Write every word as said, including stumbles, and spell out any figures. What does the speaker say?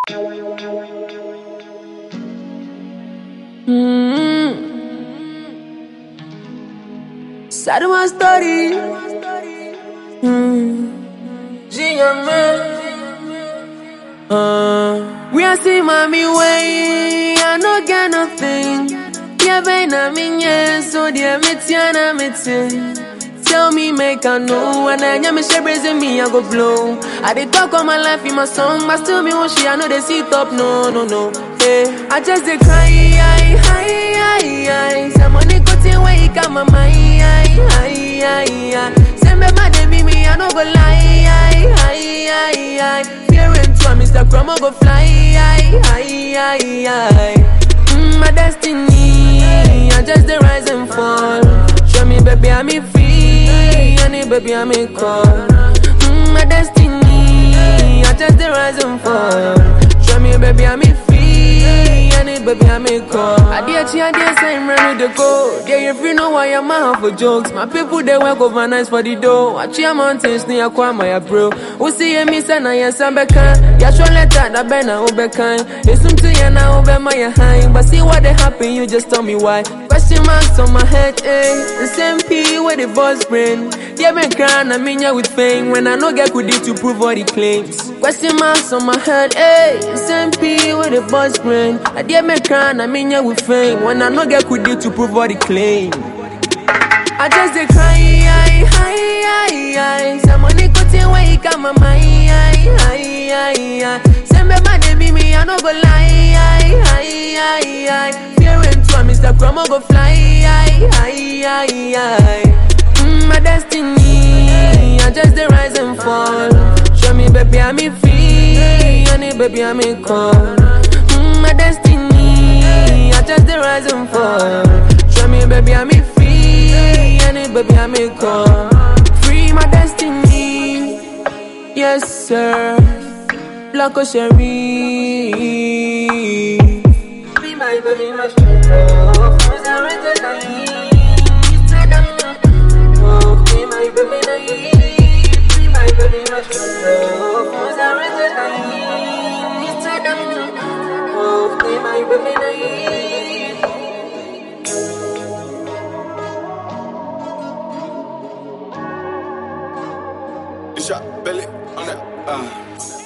Mm. Sad my story. Mm. Uh, we are see mommy way. I no get nothing. Yeah, baby, I'm in yeah, so dear, Mitiana, Mitin. Tell me, make I know. When I am a raising me, I go blow. I did talk all my life in my song, but still me when she, I know they sit up. No, no, no. Hey, I just dey cry, I, I, I, I. Somebody got in way, come my mind, I, I, I, I. Send me my baby, me, I no go lie, I, I, I, I. Fearing to Mister Chromo go fly, I, I, I, I. Mm, my destiny, I just dey rise and fall. Show me, baby, I'm in free, honey, baby, I'm in call. Mm, my destiny, I just dey rise and fall. Show me, baby, I'm in free, honey, baby, I'm in call. I dear chi, I dear sign, run with the go. Yeah, if you know why I'm out for jokes, my people they work overnight for the dough. I cheer mountains near Kwama, bro. Who see me, son, I am Sambeka. Ya show letter, that bena Obekan. It's something you now, Obe my high. But see what they happen, you just tell me why. Question marks on my head, eh? The same P with the boss brain. Yeah, me crying, I mean ya with fame. When I no get good to prove all the claims. Question marks on my head, eh? The same P with the boss brain. I dare me crying, I mean ya with fame. When I no get good to prove all the claims. I just dey cry, I, I, I, I. Somebody got in way, come my mind, I, I, I, I. Send me my baby, me, I no go lie, I, I, I, I. Fearing to Mister Chromo go fly, I, I, I, I. Mm, my destiny, I just dey rise and fall. Show me, baby, I'm in free, honey, baby, I'm in call. Mm, my destiny, I just dey rise and fall. Show me, baby, I'm in free, honey, baby, I'm in call. Free my destiny, yes sir. Black Ocean. Be my baby, my strength. Who's a rented night? Oh, be my baby, night. Be my baby, my strength. Who's a rented night? Oh, be my baby, night. Shot belly on that. Uh.